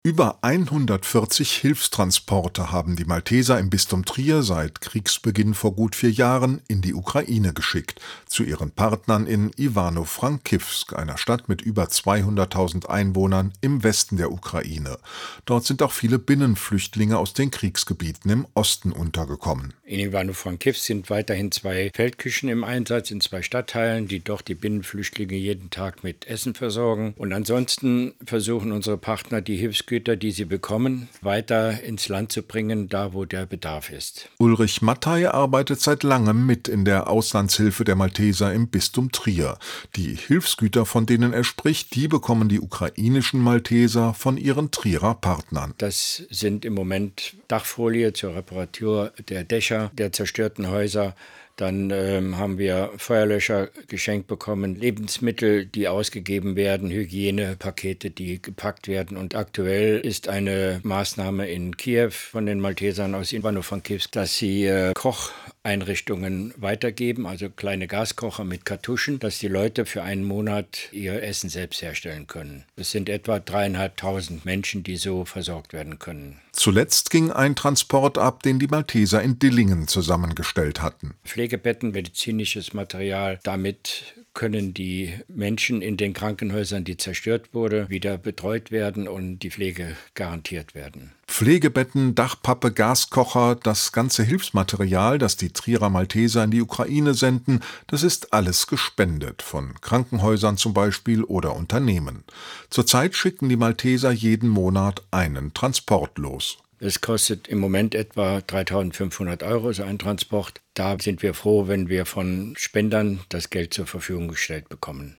Über 140 Hilfstransporte haben die Malteser im Bistum Trier seit Kriegsbeginn vor gut 4 Jahren in die Ukraine geschickt, zu ihren Partnern in Ivano-Frankivsk, einer Stadt mit über 200.000 Einwohnern im Westen der Ukraine. Dort sind auch viele Binnenflüchtlinge aus den Kriegsgebieten im Osten untergekommen. In Ivano-Frankivsk sind weiterhin 2 Feldküchen im Einsatz in 2 Stadtteilen, die doch die Binnenflüchtlinge jeden Tag mit Essen versorgen. Und ansonsten versuchen unsere Partner, die Hilfsgüter, die sie bekommen, weiter ins Land zu bringen, da wo der Bedarf ist. Ulrich Mattei arbeitet seit langem mit in der Auslandshilfe der Malteser im Bistum Trier. Die Hilfsgüter, von denen er spricht, die bekommen die ukrainischen Malteser von ihren Trierer Partnern. Das sind im Moment Dachfolie zur Reparatur der Dächer der zerstörten Häuser. Dann haben wir Feuerlöscher geschenkt bekommen, Lebensmittel, die ausgegeben werden, Hygienepakete, die gepackt werden. Und aktuell ist eine Maßnahme in Kiew von den Maltesern aus Ivano-Frankivsk, dass sie Kocheinrichtungen weitergeben, also kleine Gaskocher mit Kartuschen, dass die Leute für einen Monat ihr Essen selbst herstellen können. Es sind etwa 3.500 Menschen, die so versorgt werden können. Zuletzt ging ein Transport ab, den die Malteser in Dillingen zusammengestellt hatten. Pflegebetten, medizinisches Material, damit können die Menschen in den Krankenhäusern, die zerstört wurden, wieder betreut werden und die Pflege garantiert werden. Pflegebetten, Dachpappe, Gaskocher, das ganze Hilfsmaterial, das die Trierer Malteser in die Ukraine senden, das ist alles gespendet, von Krankenhäusern zum Beispiel oder Unternehmen. Zurzeit schicken die Malteser jeden Monat einen Transport los. Es kostet im Moment etwa 3.500 € so ein Transport. Da sind wir froh, wenn wir von Spendern das Geld zur Verfügung gestellt bekommen.